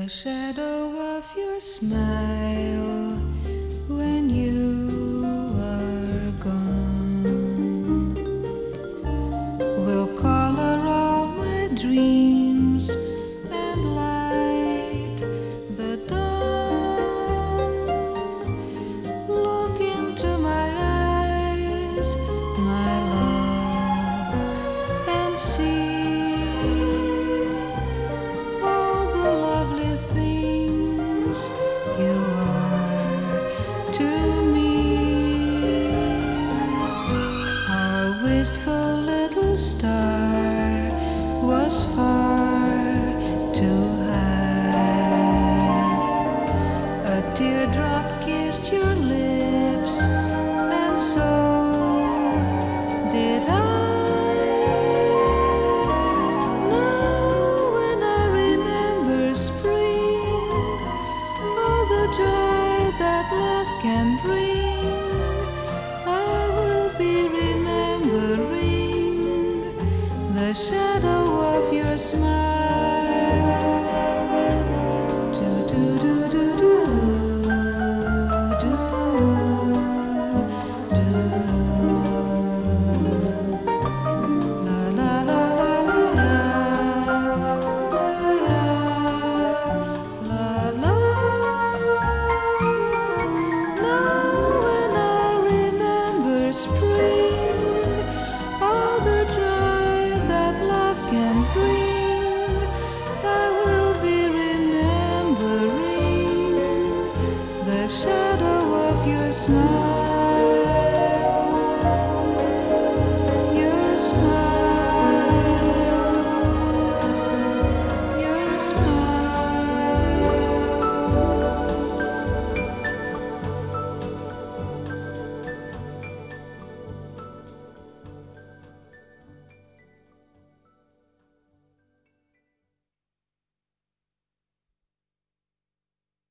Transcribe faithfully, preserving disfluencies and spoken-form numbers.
The shadow of your smile when you are gone will color all my dreams and light the dawn. Look into my eyes, my love, and see all the lovely things you are to me. Our wistful little star was far too high. A teardrop kissed your lips, and so did I. Now when I remember spring, all the joy that love can bring, I will be remembering the shadow of your smile. Do do do do do do do. La la la la la la la. Now when I remember spring, all the joy that love can bring, I will be remembering the shadow of your smile.